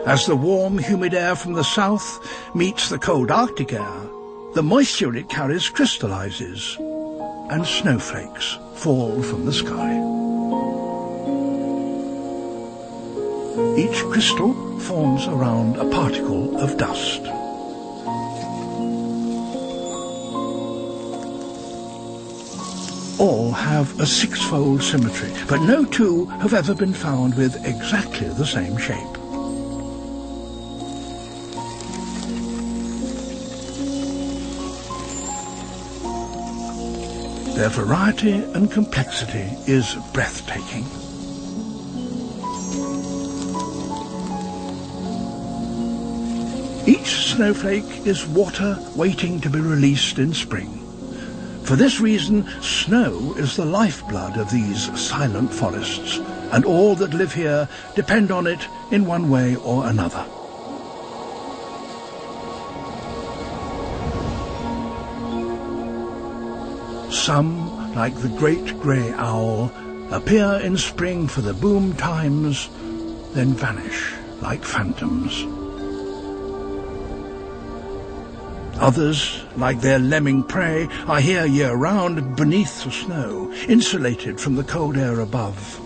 As the warm, humid air from the south meets the cold Arctic air, the moisture it carries crystallizes, and snowflakes fall from the sky. Each crystal forms around a particle of dust. All have a six-fold symmetry, but no two have ever been found with exactly the same shape. Their variety and complexity is breathtaking. Each snowflake is water waiting to be released in spring. For this reason, snow is the lifeblood of these silent forests, and all that live here depend on it in one way or another. Some, like the great grey owl, appear in spring for the boom times, then vanish like phantoms. Others, like their lemming prey, are here year-round beneath the snow, insulated from the cold air above.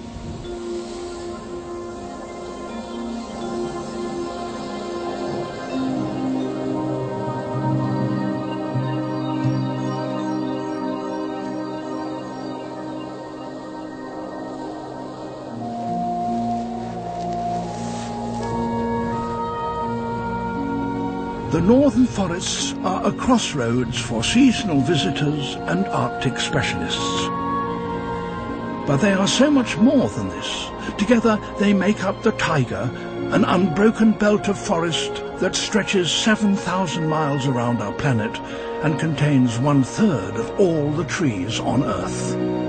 The northern forests are a crossroads for seasonal visitors and Arctic specialists. But they are so much more than this. Together they make up the taiga, an unbroken belt of forest that stretches 7,000 miles around our planet and contains 1/3 of all the trees on Earth.